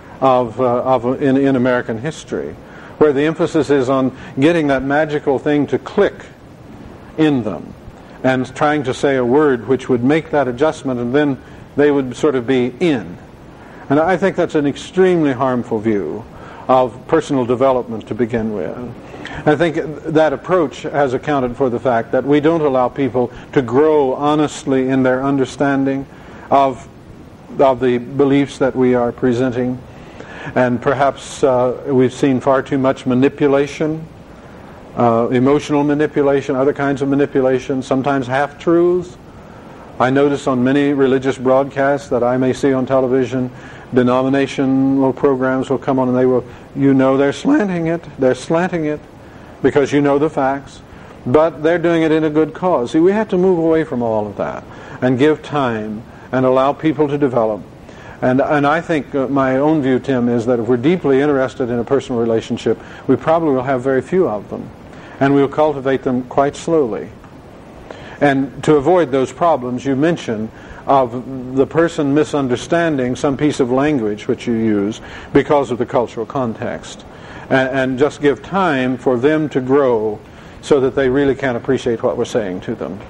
in American history, where the emphasis is on getting that magical thing to click in them and trying to say a word which would make that adjustment, and then they would sort of be in. And I think that's an extremely harmful view of personal development to begin with. I think that approach has accounted for the fact that we don't allow people to grow honestly in their understanding of the beliefs that we are presenting. And perhaps we've seen far too much manipulation, emotional manipulation, other kinds of manipulation, sometimes half-truths. I notice on many religious broadcasts that I may see on television, denominational programs will come on and they will, they're slanting it because you know the facts, but they're doing it in a good cause. See, we have to move away from all of that and give time and allow people to develop. And I think my own view, Tim, is that if we're deeply interested in a personal relationship, we probably will have very few of them, and we'll cultivate them quite slowly. And to avoid those problems you mentioned of the person misunderstanding some piece of language which you use because of the cultural context, and just give time for them to grow so that they really can appreciate what we're saying to them.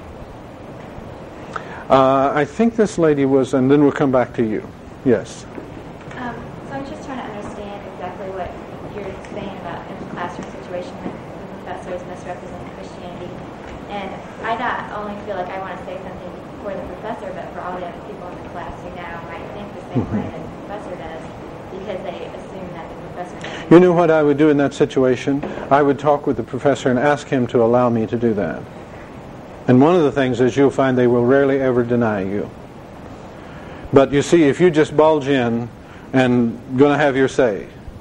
I think this lady was, and then we'll come back to you. Yes. So I'm just trying to understand exactly what you're saying about in the classroom situation when the professors misrepresent Christianity. And I not only feel like I want to say something for the professor, but for all the other people in the class who now might think the same way that the professor does, because they assume that the professor knows. You know what I would do in that situation? I would talk with the professor and ask him to allow me to do that. And one of the things is you'll find they will rarely ever deny you. But you see, if you just bulge in and going to have your say,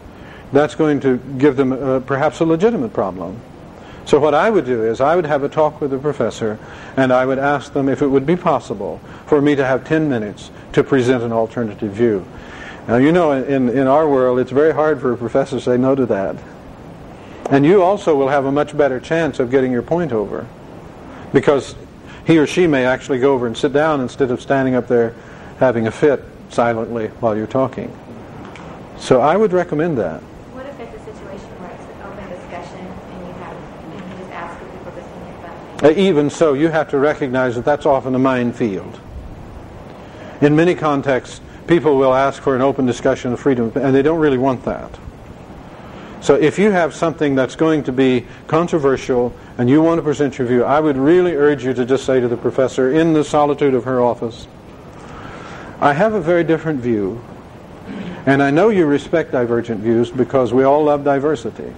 that's going to give them perhaps a legitimate problem. So what I would do is I would have a talk with the professor, and I would ask them if it would be possible for me to have 10 minutes to present an alternative view. Now, you know, in our world, it's very hard for a professor to say no to that. And you also will have a much better chance of getting your point over, because he or she may actually go over and sit down instead of standing up there having a fit silently while you're talking. So I would recommend that. What if it's a situation where it's an open discussion and you just ask for people's opinion about things? Even so, you have to recognize that that's often a minefield. In many contexts, people will ask for an open discussion of freedom, and they don't really want that. So if you have something that's going to be controversial and you want to present your view, I would really urge you to just say to the professor in the solitude of her office, I have a very different view, and I know you respect divergent views because we all love diversity.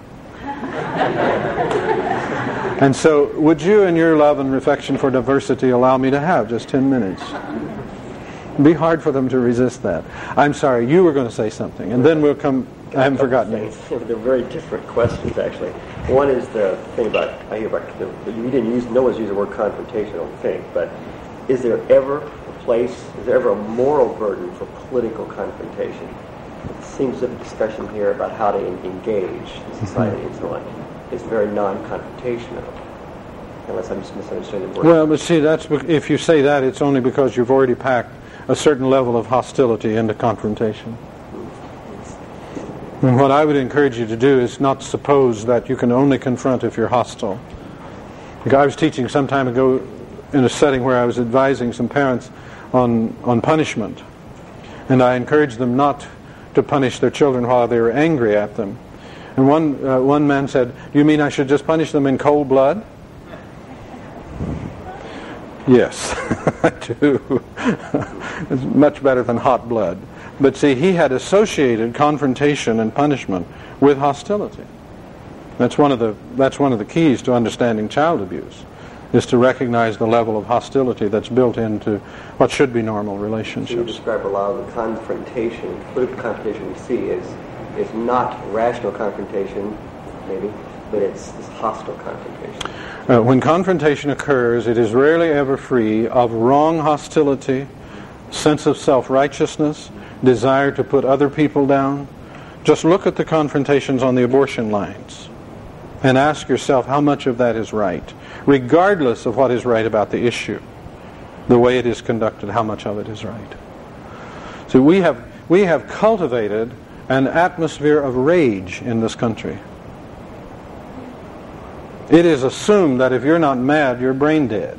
And so would you, in your love and affection for diversity, allow me to have just 10 minutes? It'd be hard for them to resist that. I'm sorry, you were going to say something, and then we'll come. I haven't forgotten you. They're very different questions, actually. One is the thing about, I hear about, you didn't use, no one's used the word confrontation, I don't think, but is there ever is there ever a moral burden for political confrontation? It seems that the discussion here about how to engage society and so on is very non-confrontational, unless I'm just misunderstanding the word. Well, but see, if you say that, it's only because you've already packed a certain level of hostility into confrontation. And what I would encourage you to do is not suppose that you can only confront if you're hostile. I was teaching some time ago in a setting where I was advising some parents on punishment. And I encouraged them not to punish their children while they were angry at them. And one man said, "Do you mean I should just punish them in cold blood?" Yes, I do. It's much better than hot blood. But see, he had associated confrontation and punishment with hostility. That's one of the keys to understanding child abuse, is to recognize the level of hostility that's built into what should be normal relationships. So you describe a lot of the confrontation, political confrontation we see is not rational confrontation, maybe, but it's hostile confrontation. When confrontation occurs, it is rarely ever free of wrong hostility, sense of self-righteousness, desire to put other people down. Just look at the confrontations on the abortion lines and ask yourself how much of that is right, regardless of what is right about the issue. The way it is conducted, how much of it is right. So we have cultivated an atmosphere of rage in this country. It is assumed that if you're not mad, you're brain dead.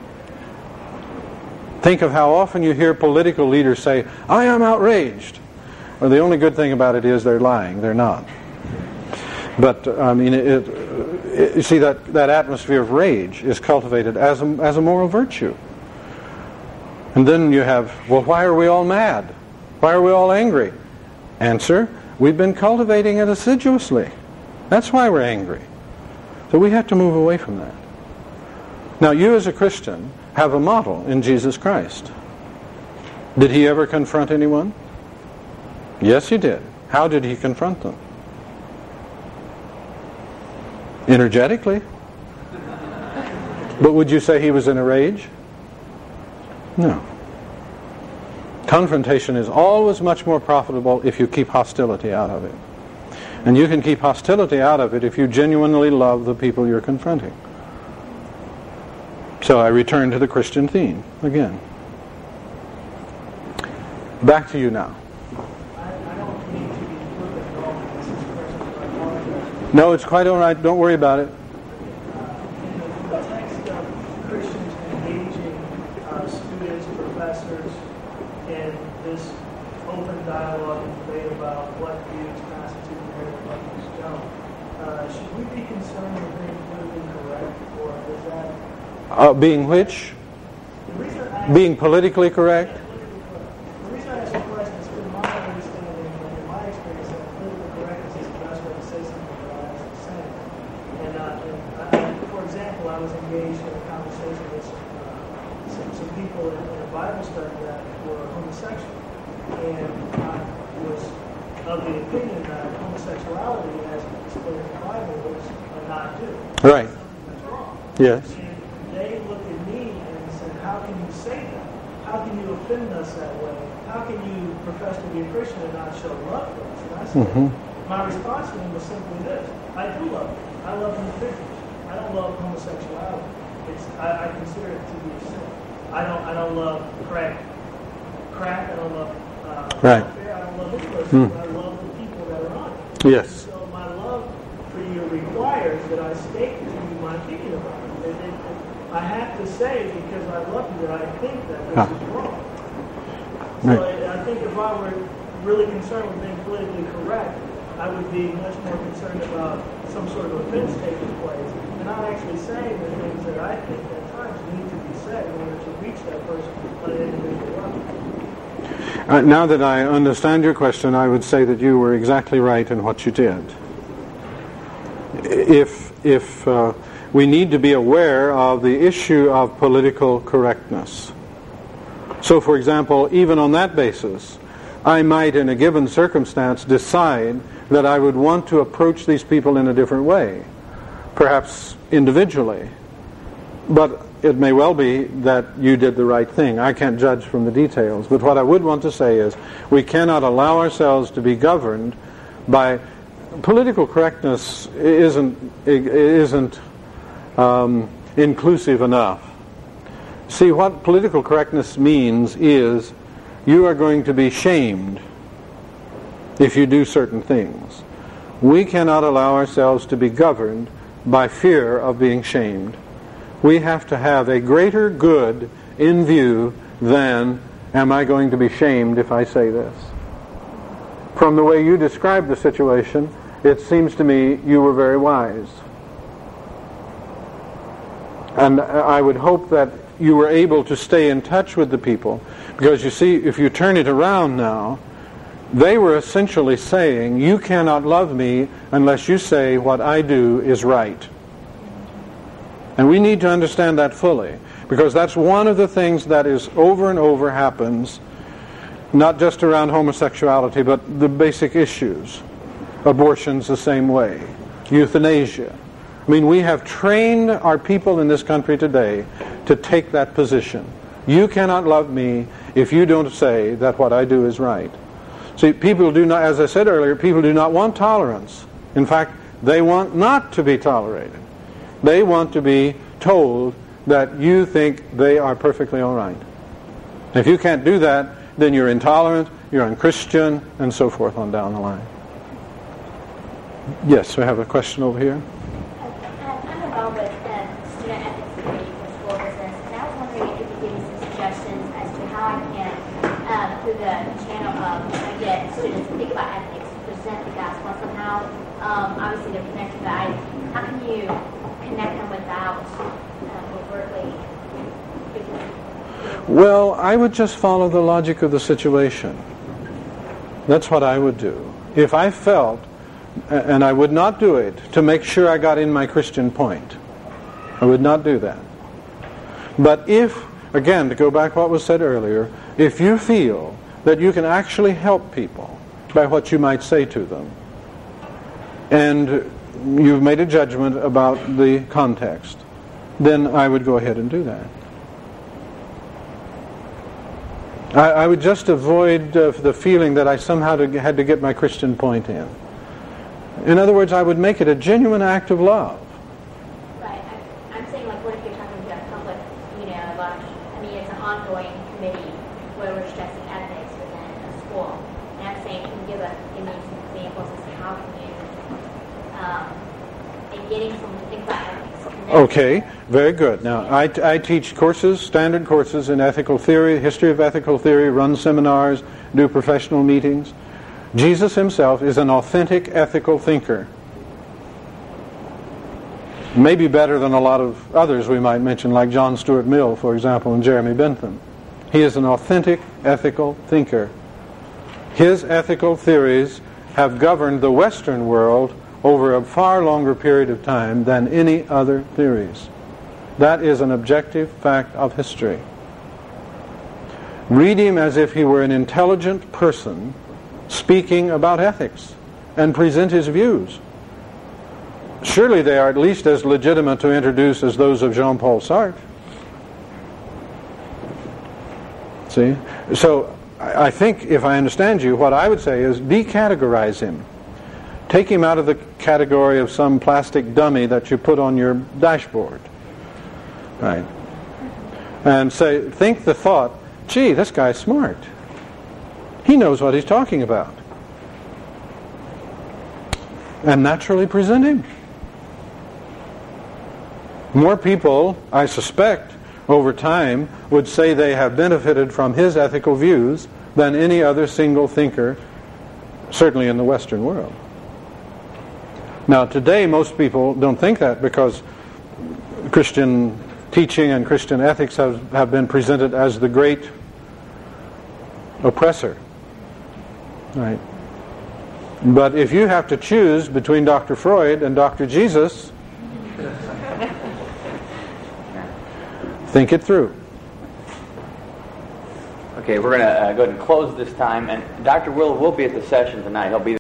Think of how often you hear political leaders say, "I am outraged." Well, the only good thing about it is they're lying. They're not. But I mean, you see that atmosphere of rage is cultivated as a moral virtue. And then you have, well, why are we all mad? Why are we all angry? Answer: we've been cultivating it assiduously. That's why we're angry. So we have to move away from that. Now, you as a Christian have a model in Jesus Christ. Did he ever confront anyone? Yes, he did. How did he confront them? Energetically. But would you say he was in a rage? No. Confrontation is always much more profitable if you keep hostility out of it. And you can keep hostility out of it if you genuinely love the people you're confronting. So I return to the Christian theme again. Back to you now. I don't mean to be flippant at all with this expression, but I apologize. No, it's quite all right. Don't worry about it. In the context of Christians engaging students, professors in this open dialogue and debate about what views constitute merit and what views don't, should we be concerned with being politically correct, or is that... Being which? Being politically correct? The reason I ask the question is from my understanding and in my experience that political correctness is the best way to say something without actually saying it. And for example, I was engaged in a conversation with some people in a Bible study that were homosexual. And I was of the opinion that homosexuality, as displayed in the Bible, is a not-do. Right. That's wrong. Yes. And they looked at me and said, how can you say that? How can you offend us that way? How can you profess to be a Christian and not show love for us? And I said, my response to them was simply this: I do love them. I love individuals. I don't love homosexuality. I consider it to be a sin. I don't love crack. I don't love right. welfare. I don't love any person. I love the people that are on it. Yes. So my love for you requires that I state to you my opinion about it. I have to say, because I love you, that I think that this is wrong. So I think if I were really concerned with being politically correct, I would be much more concerned about some sort of offense taking place, and not actually saying the things that I think at times need to be said in order to reach that person on an individual level. Now that I understand your question, I would say that you were exactly right in what you did. If we need to be aware of the issue of political correctness. So, for example, even on that basis, I might, in a given circumstance, decide that I would want to approach these people in a different way, perhaps individually. But it may well be that you did the right thing. I can't judge from the details. But what I would want to say is we cannot allow ourselves to be governed by political correctness. Isn't inclusive enough. See, what political correctness means is you are going to be shamed if you do certain things. We cannot allow ourselves to be governed by fear of being shamed. We have to have a greater good in view than, am I going to be shamed if I say this? From the way you described the situation, it seems to me you were very wise. And I would hope that you were able to stay in touch with the people, because you see, if you turn it around now, they were essentially saying, you cannot love me unless you say what I do is right. And we need to understand that fully, because that's one of the things that is over and over happens, not just around homosexuality, but the basic issues. Abortion's the same way. Euthanasia. I mean, we have trained our people in this country today to take that position. You cannot love me if you don't say that what I do is right. See, people do not, as I said earlier, people do not want tolerance. In fact, they want not to be tolerated. They want to be told that you think they are perfectly all right. If you can't do that, then you're intolerant, you're unchristian, and so forth on down the line. Yes, we have a question over here. I'm involved with student ethics committee for school business, and I was wondering if you could give me some suggestions as to how I can, through the channel of get students to think about ethics, present the gospel somehow. Obviously, they're connected, but how can you connect them without overtly? Well, I would just follow the logic of the situation. That's what I would do. If I felt, and I would not do it to make sure I got in my Christian point, I would not do that. But if, again, to go back to what was said earlier, if you feel that you can actually help people by what you might say to them, and you've made a judgment about the context, then I would go ahead and do that. I would just avoid the feeling that I somehow had to get my Christian point in. In other words, I would make it a genuine act of love. Right. I'm saying, like, what if you're talking about public, a large, it's an ongoing committee where we're stressing ethics within a school. And I'm saying, can you give me some examples as to how can you, in getting someone to think about ethics? Okay, very good. Now, I teach courses, standard courses in ethical theory, history of ethical theory, run seminars, do professional meetings. Jesus himself is an authentic ethical thinker. Maybe better than a lot of others we might mention, like John Stuart Mill, for example, and Jeremy Bentham. He is an authentic ethical thinker. His ethical theories have governed the Western world over a far longer period of time than any other theories. That is an objective fact of history. Read him as if he were an intelligent person speaking about ethics and present his views. Surely they are at least as legitimate to introduce as those of Jean-Paul Sartre. See? So I think, if I understand you, what I would say is decategorize him. Take him out of the category of some plastic dummy that you put on your dashboard. Right? And say, think the thought, gee, this guy's smart. He knows what he's talking about. And naturally present him. More people, I suspect, over time, would say they have benefited from his ethical views than any other single thinker, certainly in the Western world. Now, today, most people don't think that because Christian teaching and Christian ethics have been presented as the great oppressor. Right? But if you have to choose between Dr. Freud and Dr. Jesus, think it through. Okay, we're going to go ahead and close this time. And Dr. Will be at the session tonight. He'll be